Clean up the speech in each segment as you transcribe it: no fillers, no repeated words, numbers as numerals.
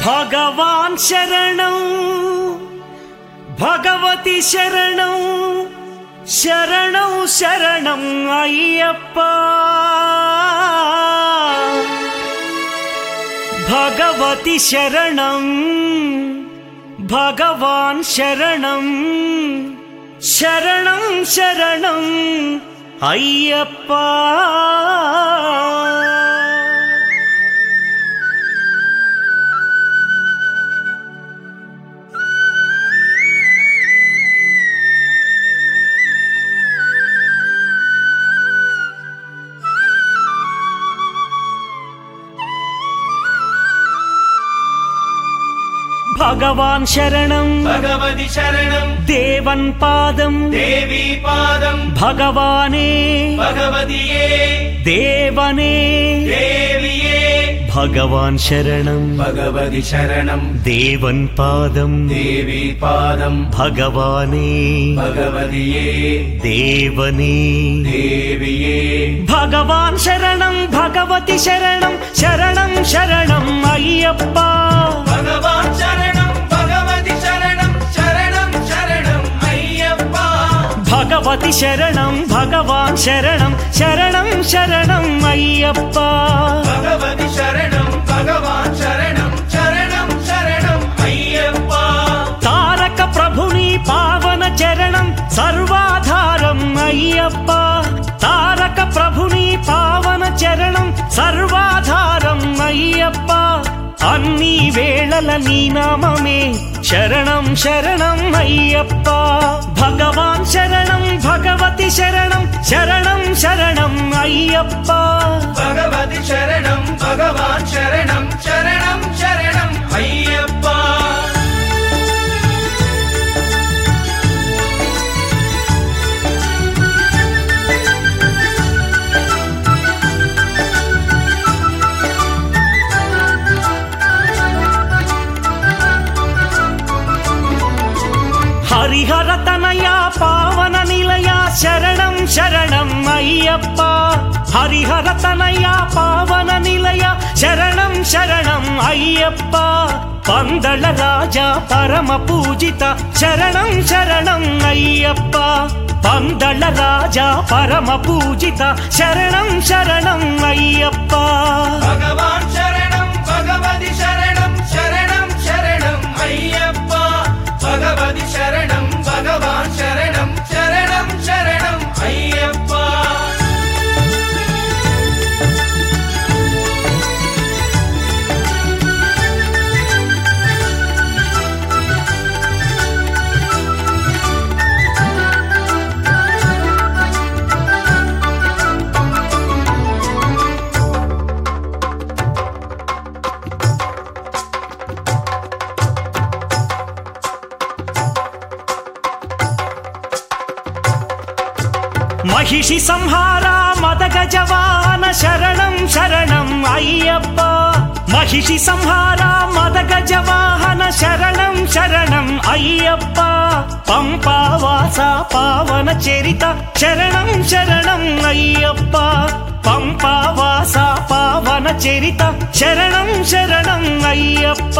భగవాన్ శరణం భగవతి శరణం శరణం శరణం అయ్యప్ప భగవతి శరణం భగవాన్ శరణం శరణం శరణం అయ్యప్ప భగవాన్ శరణం భగవతి శరణం దేవన్ పాదం దేవి పాదం భగవానే భగవతియే దేవనే దేవియే భగవాన్ శరణం భగవతి శరణం దేవన్ పాదం దేవి పాదం భగవానే భగవతియే దేవనే దేవియే భగవాన్ శరణం భగవతి శరణం శరణం శరణం అయ్యప్ప భగవాన్ శరణం భగవతి శరణం శరణం శరణం అయ్యప్ప భగవతి శరణం భగవాన్ శరణం శరణం శరణం అయ్యప్ప భగవతి శరణం భగవాన్ శరణం శరణం శరణం అయ్యప్ప తారక ప్రభుని పావన చరణం సర్వాధారం అయ్యప్ప తారక ప్రభుని పావన చరణం సర్వాధారం అయ్యప్ప అన్ని వేళల నీ నామమే శరణం శరణం అయ్యప్ప భగవాన్ శరణం భగవతి శరణం శరణం శరణం అయ్యప్ప భగవతి శరణం భగవాన్ శరణం శరణం శరణం అయ్యప్ప హరిహర తనయ పావన నిలయ శరణం శరణం అయ్యప్ప హరిహర తనయ పావన నిలయ శరణం శరణం అయ్యప్ప పందళ రాజా పరమ పూజిత శరణం శరణం అయ్యప్ప పందళ రాజా పరమ పూజిత శరణం శరణం అయ్యప్ప భగవాన్ శరణం భగవతి శరణం శరణం శరణం అయ్యప్ప భగవతి శరణం భగవాన్ శరణం శరణం శరణం అయ్యప్ప మహిషి సంహార మదగజవాన శరణం శరణం అయ్యప్ప మహిషి సంహార మదగజవాహన శరణం శరణం అయ్యప్ప పంపావాస పావన చరిత శరణం శరణం అయ్యప్ప పంపావాస పావన చరిత శరణం శరణం అయ్యప్ప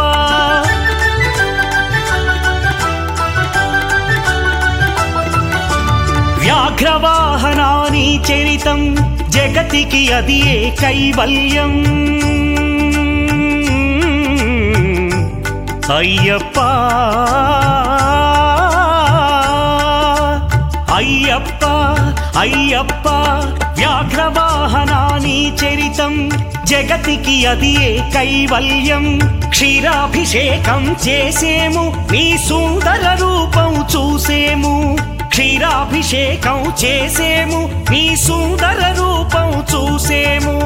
వ్యాఘ్రవాహనాని చరితం జగతికి అది ఏ కైవల్యం అయ్యప్ప అయ్యప్ప అయ్యప్ప వ్యాఘ్రవాహనాని చరితం జగతికి అది ఏ కైవల్యం క్షీరాభిషేకం చేసేము నీ సుందర రూపం చూసేము క్షీరాభిషేకం చేసేము నీ సుందర రూపం చూసేము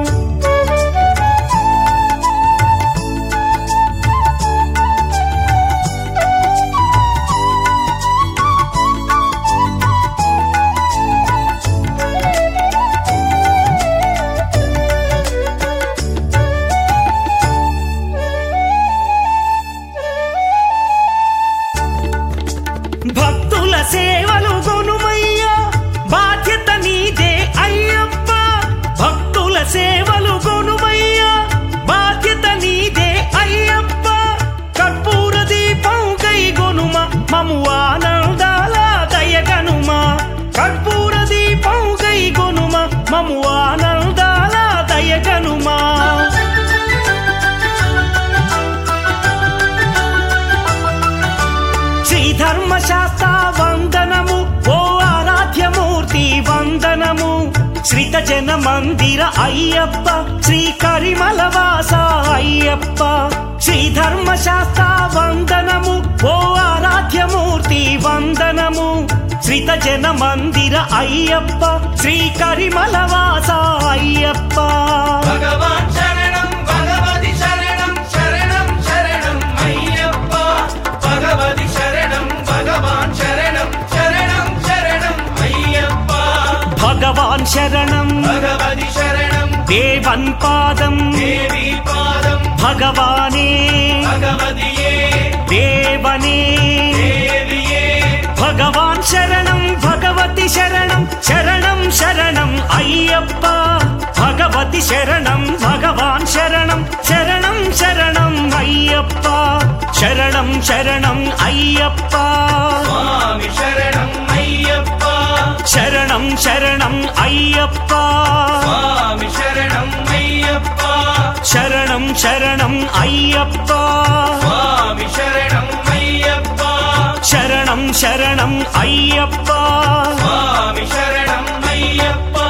భక్తుల సేవలు గొనుమయ్యా బాధ్యత నీదే అయ్యప్ప భక్తుల సేవ జన మందిర అయ్యప్ప శ్రీ కరిమలవాస అయ్యప్ప శ్రీ ధర్మశాస్త్ర వందనము ఓ ఆరాధ్యమూర్తి వందనము శ్రీత జన మందిర అయ్యప్ప శ్రీ కరిమలవాస అయ్యప్ప భగవాన్ శరణం భగవతి శరణం శరణం శరణం అయ్యప్ప భగవతి శరణం భగవాన్ శరణం శరణం శరణం అయ్యప్ప భగవాన్ శరణం భగవతి శరణం దేవన్ పాదం దేవి పాదం భగవానే భగవతియే దేవనే దేవియే భగవాన్ శరణం భగవతి శరణం శరణం శరణం అయ్యప్ప భగవతి శరణం భగవాన్ శరణం శరణం శరణం అయ్యప్ప శరణం శరణం అయ్యప్ప స్వామి శరణం అయ్యప్ప శరణం శరణం అయ్యప్ప స్వామి శరణం అయ్యప్ప శరణం శరణం అయ్యప్ప స్వామి శరణం అయ్యప్ప శరణం శరణం అయ్యప్ప స్వామి శరణం అయ్యప్ప